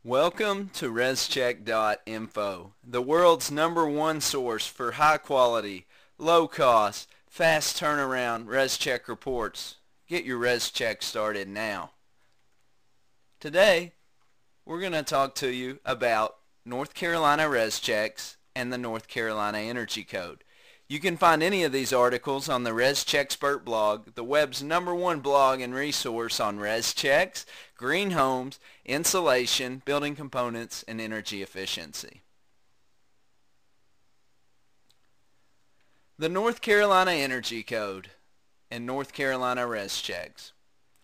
Welcome to ResCheck.info, the world's #1 source for high quality, low cost, fast turnaround ResCheck reports. Get your ResCheck started now. Today, we're going to talk to you about North Carolina ResChecks and the North Carolina Energy Code. You can find any of these articles on the ResCheckspert blog, the web's #1 blog and resource on ResChecks, green homes, insulation, building components, and energy efficiency. The North Carolina Energy Code and North Carolina ResChecks.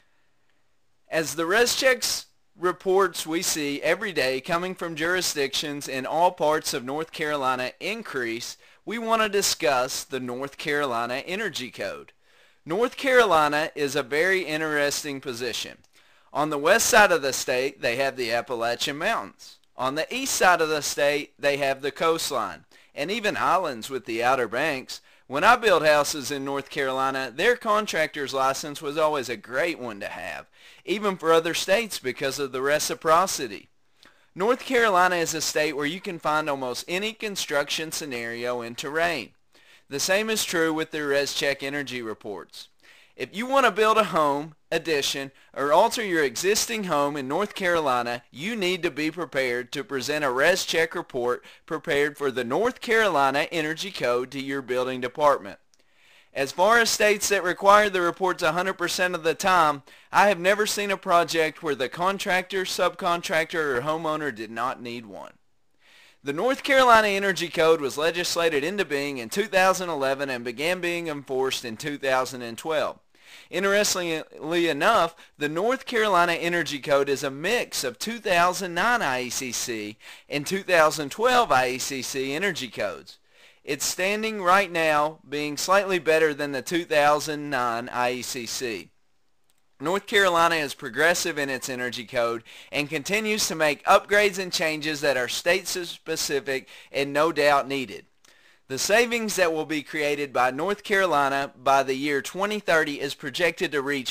As the ResChecks reports we see every day coming from jurisdictions in all parts of North Carolina increase, we want to discuss the North Carolina Energy Code. North Carolina is a very interesting position. On the west side of the state, they have the Appalachian Mountains. On the east side of the state, they have the coastline, and even islands with the Outer Banks. When I built houses in North Carolina, their contractor's license was always a great one to have, even for other states because of the reciprocity. North Carolina is a state where you can find almost any construction scenario and terrain. The same is true with the ResCheck energy reports. If you want to build a home, addition, or alter your existing home in North Carolina, you need to be prepared to present a ResCheck report prepared for the North Carolina Energy Code to your building department. As far as states that require the reports 100% of the time, I have never seen a project where the contractor, subcontractor, or homeowner did not need one. The North Carolina Energy Code was legislated into being in 2011 and began being enforced in 2012. Interestingly enough, the North Carolina Energy Code is a mix of 2009 IECC and 2012 IECC energy codes. It's standing right now being slightly better than the 2009 IECC. North Carolina is progressive in its energy code and continues to make upgrades and changes that are state-specific and no doubt needed. The savings that will be created by North Carolina by the year 2030 is projected to reach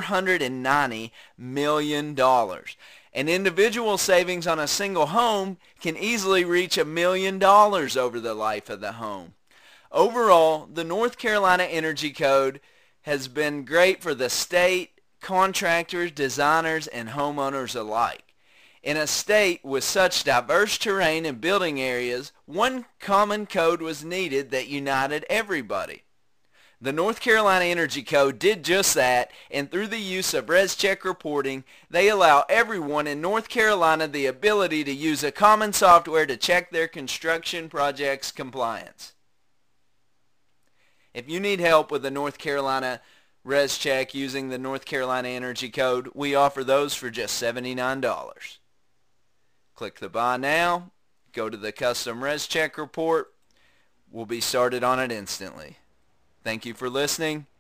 $490 million. An individual savings on a single home can easily reach $1 million over the life of the home. Overall, the North Carolina Energy Code has been great for the state, contractors, designers, and homeowners alike. In a state with such diverse terrain and building areas, one common code was needed that united everybody. The North Carolina Energy Code did just that, and through the use of ResCheck reporting, they allow everyone in North Carolina the ability to use a common software to check their construction project's compliance. If you need help with the North Carolina ResCheck using the North Carolina Energy Code, we offer those for just $79. Click the Buy Now, go to the Custom ResCheck report. We'll be started on it instantly. Thank you for listening.